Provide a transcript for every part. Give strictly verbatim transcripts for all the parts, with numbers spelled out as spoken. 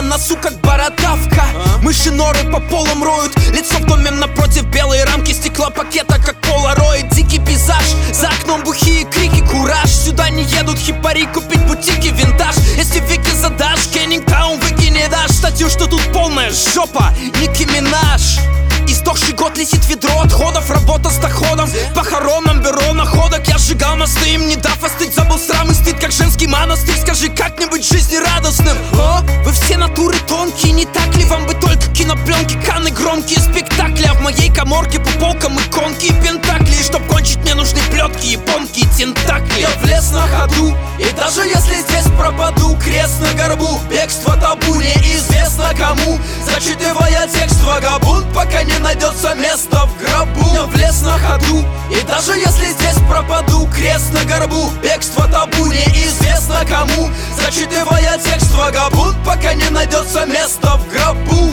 носу, как бородавка. Мыши норы по полам роют, лицо в доме напротив, белые рамки стекла пакета, как полароид. Дикий пейзаж, за окном бухие крики, кураж. Сюда не едут хипари купить бутики, винтаж. Если веки задашь, Кеннингтаун выкини дашь статью, что тут полная жопа, Ники Минаж. Издохший год летит ведро отходов, работа с доходом. Похоронам бюро находок, я сжигал мосты, им не дав остыть. Забыл срам и стыд, как женский монастырь. Скажи, как мне быть жизнерадостным? О, вы все натуры тонкие, не так ли вам бы только кинопленки? Каны громкие спектакли, а в моей каморке по полкам иконки и пентакли. И чтоб кончить, мне нужны плетки, японки и тентакли. Я влез на ходу, и даже если здесь пропаду, крест на горбу, бегство табу, неизвестно кому. Зачитывая текст вагабунд, пока не найдется место в гробу. Я влез на ходу, и даже если здесь пропаду, крест на горбу, бегство табу, неизвестно кому. Зачитывая текст вагабунд, пока не найдется место в гробу.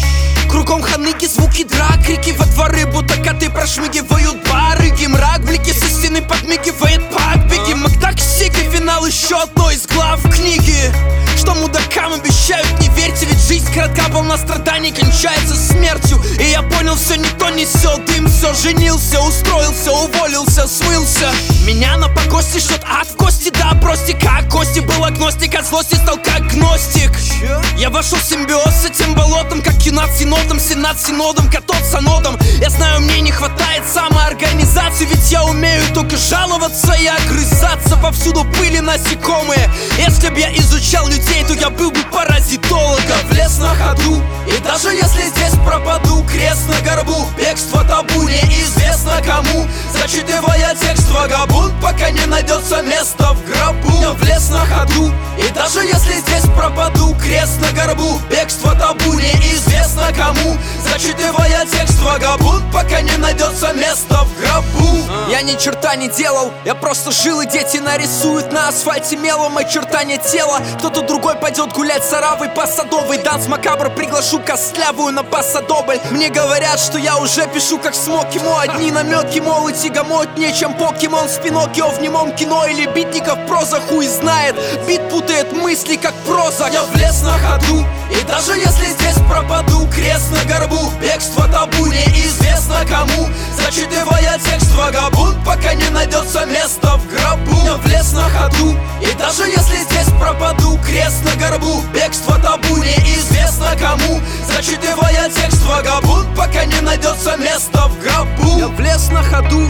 Кругом ханыги, звуки драк, крики во дворы, будто коты прошмыгивают барыги. Мрак, блики со стены подмигивает пак. Беги, Макдак, Сиги, финал еще одной из глав книги. Что мудакам обещают, не верьте, ведь жизнь коротка, волна страданий кончается смертью. И я понял, все никто не сел, дым, все женился, устроился, уволился, смылся. Меня на погосте ждет ад в гости, да, прости, как кости. Был агностик, от злости стал как гностик. Я вошел в симбиоз с этим болотом, как юнат синодом, сенат синодом, катод санодом. Я знаю, мне не хватает самоорганизации, ведь я умею только жаловаться и огрызаться. Повсюду пыли насекомые. Если б я изучал людей, то я был бы паразитологом. Влез на ходу, и даже если здесь пропаду, крест на горбу, бегство табу, неизвестно кому. Зачитывая текст вагабунд, пока не найдется место в гробу. Я влез на ходу, и даже если здесь пропаду, крест на горбу, бегство табу, неизвестно кому. Зачитывая текст вагабунд, пока не найдется место в гробу. Я ни черта не делал, я просто жил, и дети нарисуют на асфальте мелом мои чертания тела. Кто-то другой пойдет гулять с оравой по Садовой. Данс макабр, приглашу костлявую на пассадобль. Мне говорят, что я уже пишу как смог ему. Одни намеки, мол, и тягомотнее, чем покемон с Пиноккио в немом кино. Или битников проза хуй знает, бит путает мысли как проза. Я влез на ходу, и даже если здесь пропаду, крест на горбу, бегство табу, неизвестно кому. Зачитывая текст вагабунд, пока не найдется место в гробу. Я влез на ходу, и даже если здесь пропаду, крест на горбу, бегство табу, неизвестно кому. Зачитывая текст вагабунд, пока не найдется место в гробу. Я влез на ходу,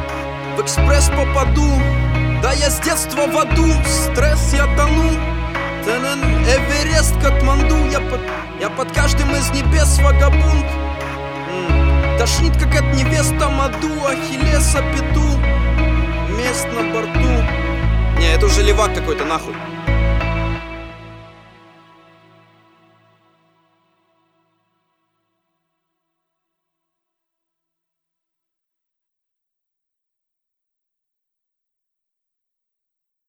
в экспресс попаду. Да я с детства в аду, стресс я тону. Эверест, Катманду, я под, я под каждым из небес вагабунд. М-м. Тошнит, как от невеста Маду, Ахиллеса пету, мест на борту. Не, это уже левак какой-то, нахуй.